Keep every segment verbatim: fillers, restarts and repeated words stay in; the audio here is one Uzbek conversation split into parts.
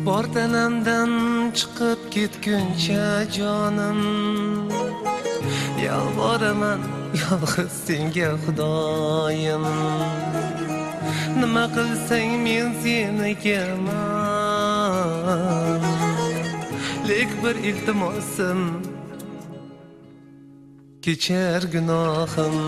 bor tanamdan chiqib ketguncha jonim, yalvoraman yolg'iz senga xudoyim. Nima qilsang men senikaman, lek bir iltimosim kechir gunohim.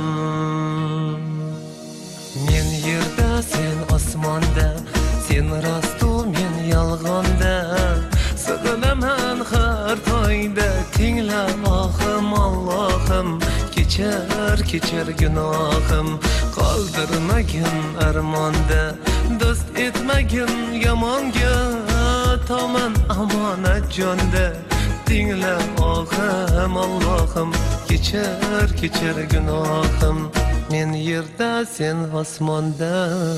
Men yerda sen osmonda, sen rostu men yolg'onda, sig'inaman har toyda tingla ohim Allohim. Kechir kechir gunohim, qoldirmagin armonda, do'st etmagin yomonga, toman omonat jonda tingla ohim Allohim. Kechir kechir gunohim, men yerda sen osmonda.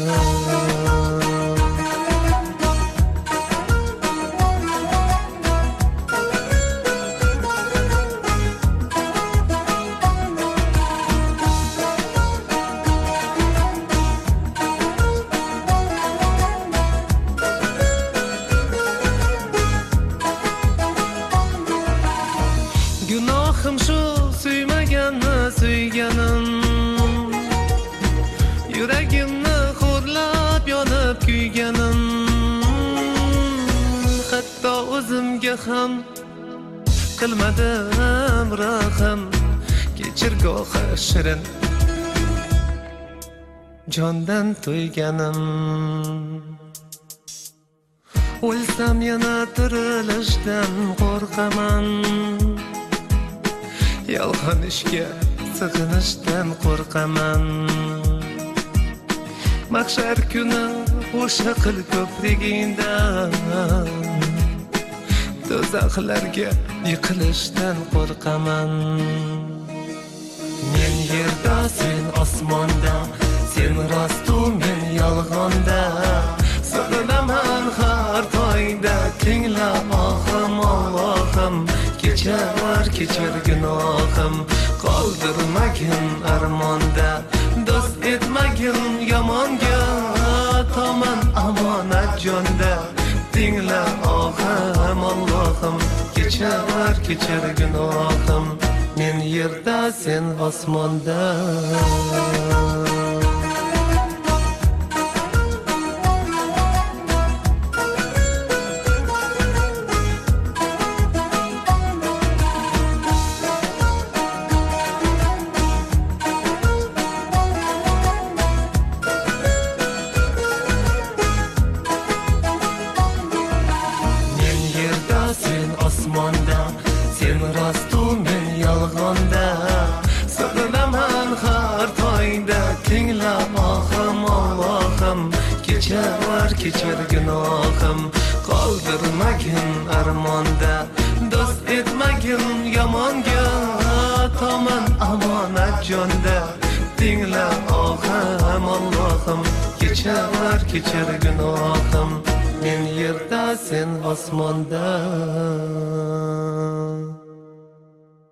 Gunohim shu suymaganni suyganim, yuragimni xo'rlab yonib kuyganim. Hatto o'zimga ham qilmadim rahm, kechir gohi shirin jondan to'yganim. O'lsam yana tirilishdan qo'rqaman, yolg'on ishga sig'inishdan qo'rqaman. Mahshar kuni o'sha qil ko'prigingdan, do'zaxlarga yiqilishdan qo'rqaman. Men yerda sen osmonda, sen rostu men yolg'onda, sig'inaman har toyda tingla ohim Allohim. Kechir kechir gunohim, qoldirmagin armonda, do'st etmagin yomonga, toman omonat jonda tingla ohim Allohim. Kechir kechir gunohim, men yerda sen osmonda. Sen osmonda, sen rostu men yolg'onda, sig'inaman har toyda tingla ohim Allohim. Kechir kechir gunohim, qoldirmagin armonda, do'st etmagin yomonga, toman omonat jonda tingla ohim Allohim. Kechir kechir gunohim, men yerda sen osmonda.